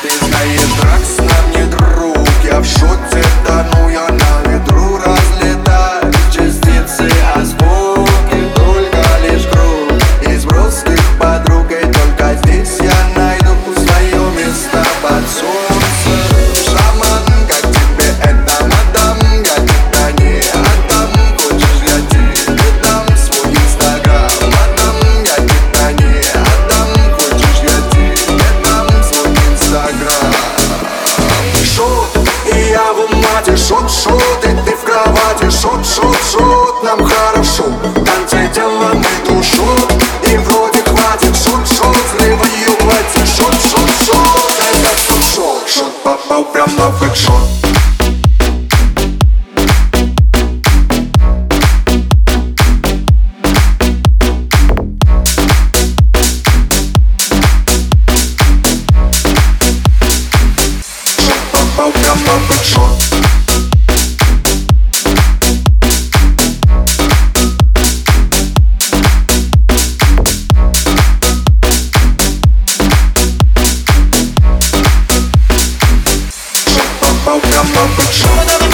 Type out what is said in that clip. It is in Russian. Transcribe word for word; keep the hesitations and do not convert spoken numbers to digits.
Ты знаешь, дракс нам не друг. Я в шоте тону, я на ветру разлетаю частицы, а звуки только лишь круг. Из броских подруг, и только здесь я найду свое место под солнцем. Шаман, как тебе это, мадам? Я тебя не отдам. Хочешь, я тебе дам свой инстаграм, мадам? Я тебя не отдам. Хочешь, я тебе дам свой инстаграм. Шут, и я в умате, шут, шут, и ты в кровати, шут, шут, шут, нам хорошо. Танцы телом и душу, и вроде хватит, шут, шут, взрывы юбати, шут, шут, шут, это все шут, шут попал прямо в экшот. Попал прямо в экшот. Попал прямо в экшот.